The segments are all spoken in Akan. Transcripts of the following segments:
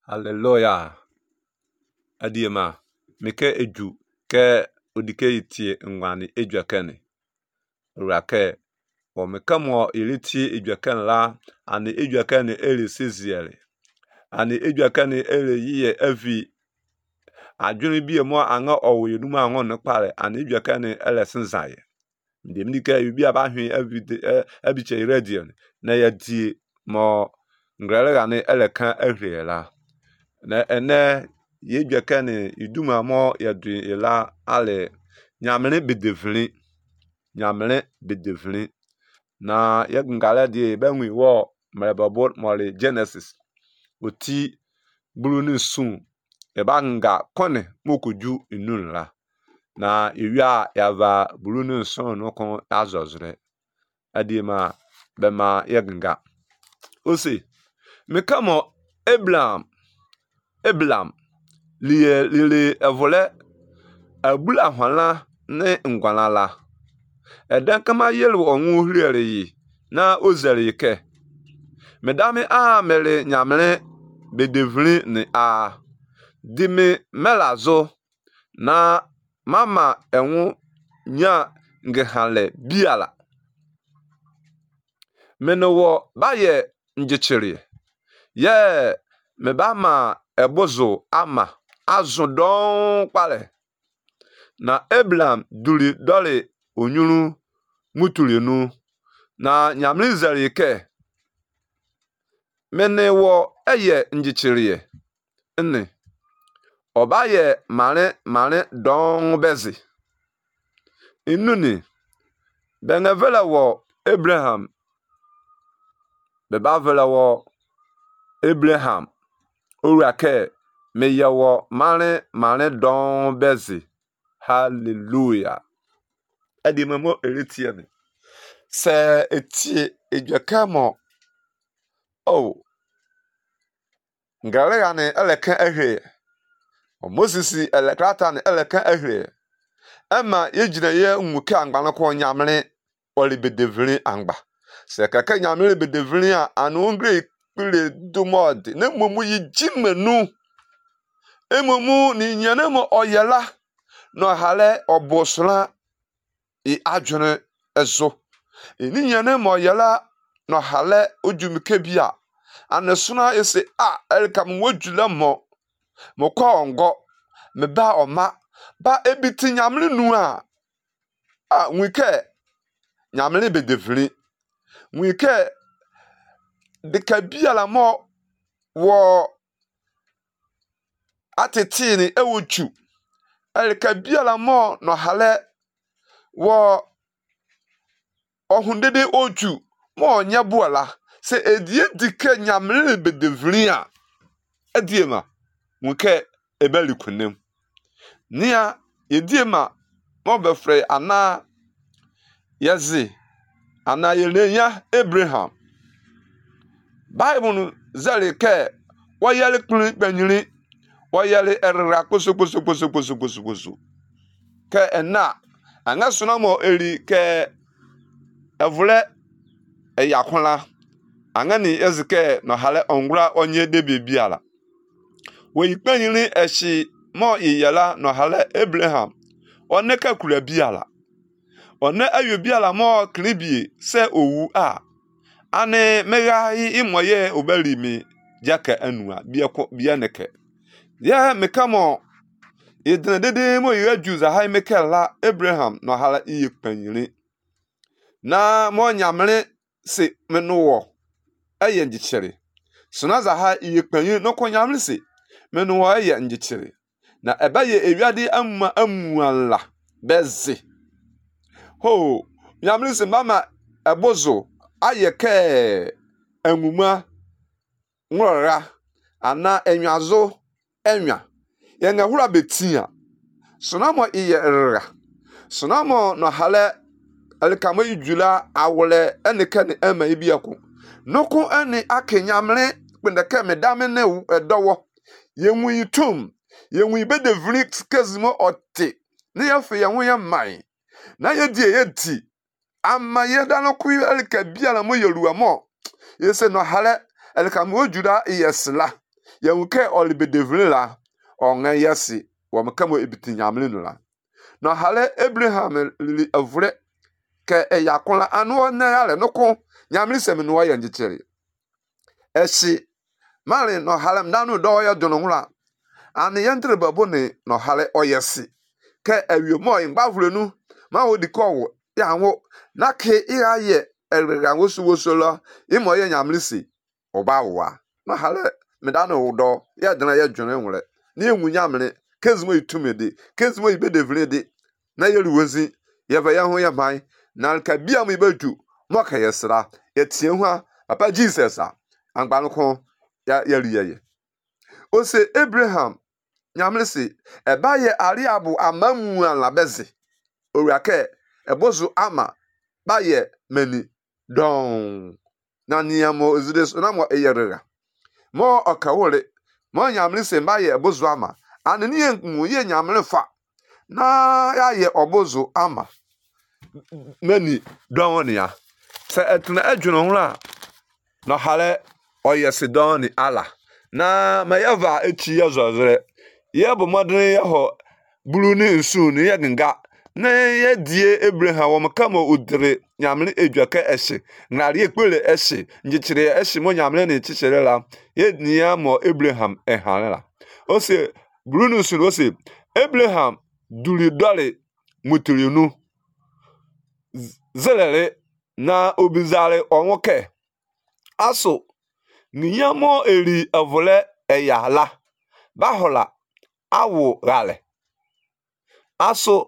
Hallelujah. Adiema. Meke eju ke odike itie ngwani eju akene. Urake. O mekamo iliti eju akene la ani eju akene ele seziele. Ani eju akene ele yiye evi adwene bi mo anga owo numa ango ne pare ani eju akene ele senzaye. Ndemnike yubi abahwe abiche radio na yadie mo ngrele gane ele kan ahriela. Na ene yedwakane iduma mo yadu ila ale nyamene bedevli na yengala die benwi wo mrebabo mole Genesis oti buru ni sun e banga kone mokoju inunla na iwia yava buru ni sun no kon azozre adiema bema yegnga osi mekamo Eblam lile evole abula hwala ne ngwanala eden kama yelu onwu hriere yi na ozere ke medame a mere nyamre bedevri ni a dimi melazo na mama enwu nya ngehale biala menowo baye njichiri ye mebama ebozo ama azudon pale na Eblam duli dole onyuru mutulinu na nyamri zarike menewo eye njichiriye nne obaye mare don bezi inuni benevela wo Abraham bebavela wo Abraham urake meyawo mare don bezi. Hallelujah. Adimamo eretiane. Se etie edwakamo. Oh. Ngare ane eleka ehwe. O Moses elekrata ne eleka ehwe. Ema yegina ye nmuke angba ko nyamre olibedevri angba. Se kaka nyamre bedevri a anu ngre pile dumod ne mumu yijimenu. Emumu ni nyanemo oyela no hale obosra I adwene ezo ni nyanemo oyela no hale ojumike bia anesuna ese elkam wodjula mo kwa ongo me ba oma ba ebiti nyamre nu a nwike nyamre bedevri nwike de kabia la mo wo atetini ewochu elkabiala mo no hale wo ohundede oju mo nya buala se edie dike nyamre bedevri a ediema nwike ebalikunem nia ediema mo befre ana yezi ana yelenya Abraham Bible zalike wayale kun banyiri wayale erra koso ke ena anga sunamo eri ke evule eyakola anga ni ezike no hale ongura onye de bibiala we panyiri eshi mo iyala no hale Abraham one ka kura biala one ayo biala mo kribie se owu ane megahi imoye obalimi jaka anua bianeke ya mekamo idnedede mo yejuza hay mekela Abraham no hala iyekpanyire na mo nyamre se menuwo eye njichiri sunaza ha iyekpanyire no ko nyamre se menuwo eye njichiri na ebaye ewiade amuala bezi ho nyamre se mama ebozo ayeke enwuma nwora ana enwazo enwa yenga hura betia sonamo iyera sonamo no hale alkamo ijula awole eneke ne ema ibiako noko ene akenyamre pendeke medame ne edowo yenwu yitum yenwu bedevri kezimo ote ne yafe yenwu ye mai na yedie yeti ama yedano ku alkabia la mo yeruwa mo yese no hale elkamo juda iyesla Yewuke olibedevrin la onga yesi wamkamo ibiti nyamle nula. No hale Abraham li avre ke eyakola anu na yale noko nyamle semenu wa yanjichere. Eshi mali no hale mdanu do ya dononwula. Ani yentre babone no hale oyesi. Ke ewiemo ingbavrenu ma wodi ko ya wo na ke iya ye erganwo suwosola imo ye nyamle si oba wa. No hale medano udo ya dana ya dwene nwure na enwu nyamre kezimo itumedi kezimo ibedevledi na yeruwezi yeva ya ho ya ban na ka bia mo ibedu mo ka yesra yetie ho a papa Jesus a angbanu ko ya yeriyeye o se Abraham nyamre se eba ye ariabu amamu alabeze owurake ebozu ama ba ye mani don na niamo ezideso na mo eyerera mo okawole mo nyamre se ba ye ebozu ama anani enwu ye nyamre fa na ya ye obozu ama mani don ya se etuna adwuno hura no hale oyese don ni ala na mayava echi yazozere ye bo modene ye ho buru ni nsu ni ye ginga na ye die Abraham wo makamo udire nyamre edwaka ehye nare ekpele ehye ngichire ehye mo nyamre na echichere la ye nia mo Abraham ehanela o se buru ni nsu o se Abraham duri dole mutirinu zelele na obizare onwoke aso niyamo eri avole eyala bahola awo gale aso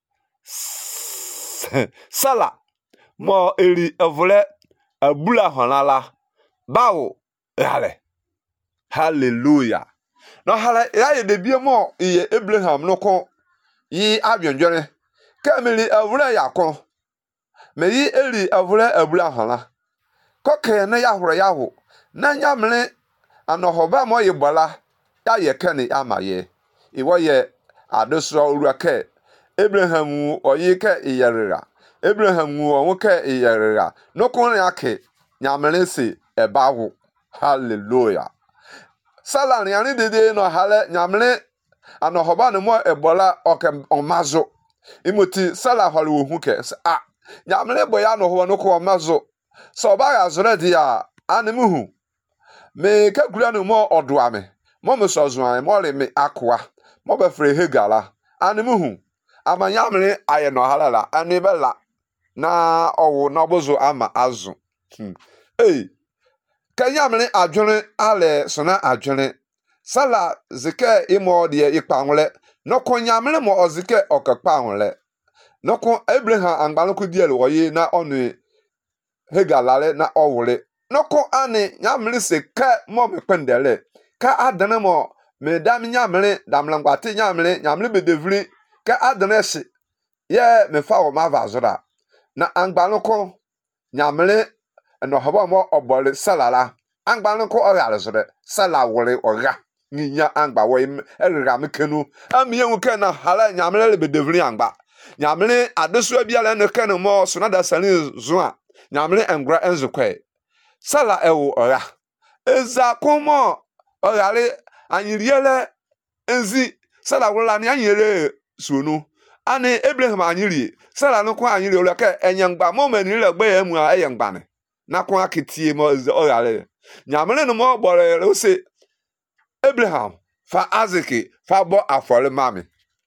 sala mo eri avole abula honala bawo gale hallelujah no hala ya de biemo iye Abraham no ko yi abionjore kamili avule yakon meyi eri avule abula hona koke na yahoro yawo na nyamle anohoba mo yebola ya yekani amaye iwo ye adosro urake Abraham oyike iyerera Abraham onwoke iyerera nokon yake nyamle si ebawo hallelujah sala ni ani dede no hale nyamle anohoba no mo ebola oke omazo imoti sala hole wo huke nyamle boya no ho no ko omazo so ba ya zore dia animu me ka gura no mo odoame mo me so zoan mo le me akwa mo be fre hegala animu amanyamle aye no halala anibela na owo no bozo ama azu kanyamle adwene ale sona adwene sala zike imo de ipanwle noko nyamle mo ozike okakpanwle noko Abraham angbaloko diele woye na onu hegalale na owule noko ani nyamle se ka mo mependele ka adane mo me dam nyamle damlangwate nyamle bedevri ka adane se ye me fa wo ma vazura na angbaloko nyamle no hobo mo obole salala angbaloko oyale zure sala wole oga ninya angba wo erira mekenu amiye wuke na hala nyamle le bedevri angba nyamle adeso biala ne kanu mo sonada sali zua nyamle engra enzukwe sala ewo oya eza komo oyale anyiriele enzi sala wala ni anyire sunu ani Abraham anyiri sala no kwa anyiri olaka enyangba mo mani le gbe emu a eyangba ne na kwa aketie mo oyale nyamle no mo bore o se Abraham fa aziki fa bo afole mami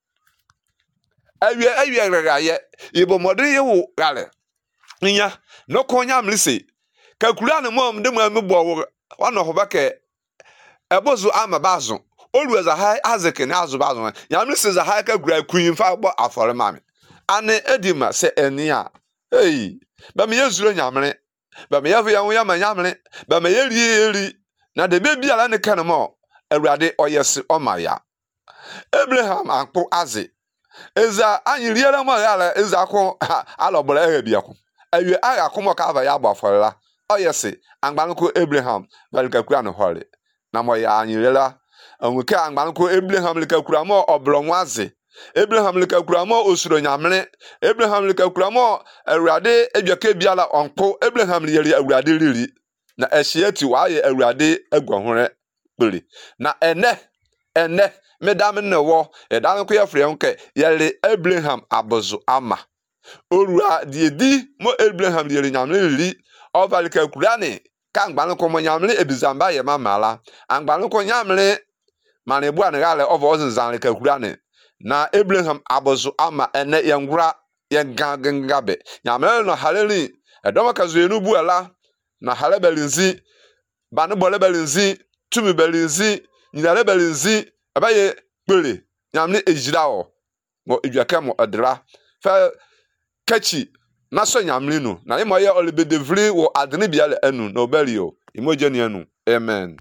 awie regaye ibo modri yewu gale nya no ko nyamle se kakura ne mom de mu bo wana hobake ebozu ama bazo olueza ha azeke na azu bazo nyamle se za ha kakura kuyin fa bo afore mami ane edima se enia ba me yezuro nyamle ba me yavu ya wo ya nyamle ba me yeri na de bebi ala ne kanemo awurade oyese omaya Abraham akpo aze eza anyiriela mo yala eza ko alobora ehebia ko awie aga komo ka ava ya gbafọrela oyese angbanko Abraham balikakura no hore na mo ya anyiriela onwuke angbanko Abraham likakura mo oblonwaze Abraham likakura mo osuro nyamle Abraham likakura mo awurade edwaka biala onko Abraham yeri awurade riri na ehyiati wa ye awurade agwahore kpele na ene medam ne wo edan ko yefre nke yele Abraham abozo ama orua diedi mo Abraham yele nyamle ri ovalika kurane ka ngban ko mo nyamle ebizamba ye mamala angban ko nyamle mane bua ne gale ovo zinzan ka kurane na Abraham abozo ama ene yengura yengangabe nyamle no haleli edoma kazuenu buala na halebelinzi banu bolebelinzi tumi belinzi nyinale belinzi abaye kpele nyamne ejirawo mo edwaka mo adra fa kachi na so nyamle no na imo ye olebedevri wo adene biale anu no belio imojeni anu amen.